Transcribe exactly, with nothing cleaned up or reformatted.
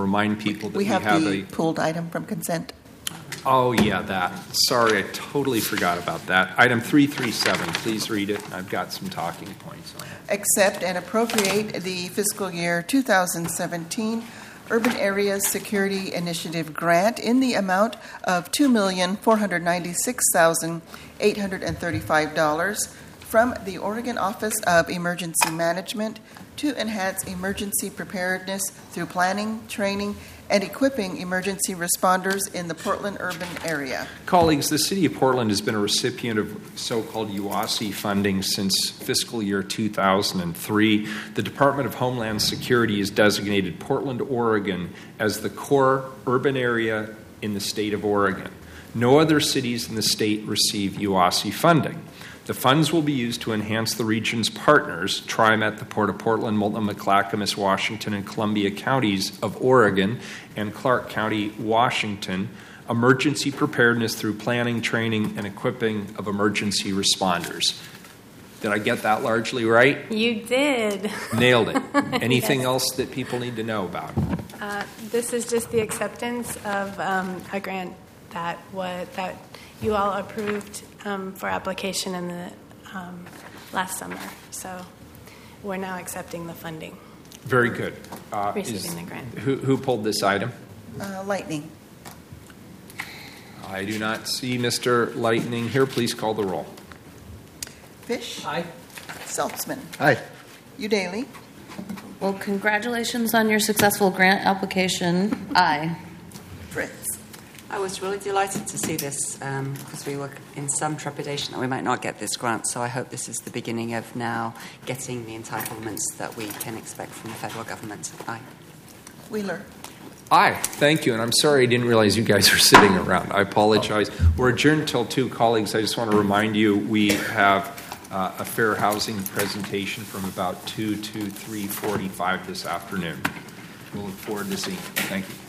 remind people that we we have, have the a... pulled item from consent. Oh, yeah, that. Sorry, I totally forgot about that. Item three three seven, please read it. I've got some talking points on it. Accept and appropriate the fiscal year two thousand seventeen Urban Areas Security Initiative grant in the amount of two million four hundred ninety-six thousand eight hundred thirty-five dollars from the Oregon Office of Emergency Management to enhance emergency preparedness through planning, training, and equipping emergency responders in the Portland urban area. Colleagues, the City of Portland has been a recipient of so-called U A S I funding since fiscal year two thousand three. The Department of Homeland Security has designated Portland, Oregon as the core urban area in the state of Oregon. No other cities in the state receive U A S I funding. The funds will be used to enhance the region's partners, TriMet, the Port of Portland, Multnomah, Clackamas, Washington, and Columbia counties of Oregon, and Clark County, Washington, emergency preparedness through planning, training, and equipping of emergency responders. Did I get that largely right? You did. Nailed it. Anything Yes. else that people need to know about? Uh, this is just the acceptance of um, a grant that what that you all approved um, for application in the um, last summer. So we're now accepting the funding. Very good. Uh, Receiving is, the grant. Who, who pulled this item? Uh, Lightning. I do not see Mister Lightning here. Please call the roll. Fish. Aye. Saltzman. Aye. Udaly. Well, congratulations on your successful grant application. Aye. Fritz. I was really delighted to see this um, because we were in some trepidation that we might not get this grant. So I hope this is the beginning of now getting the entitlements that we can expect from the federal government. Aye. Wheeler. Aye, thank you. And I'm sorry I didn't realize you guys were sitting around. I apologize. We're adjourned till two. Colleagues, I just want to remind you we have uh, a fair housing presentation from about two to three forty-five this afternoon. We'll look forward to seeing you. Thank you.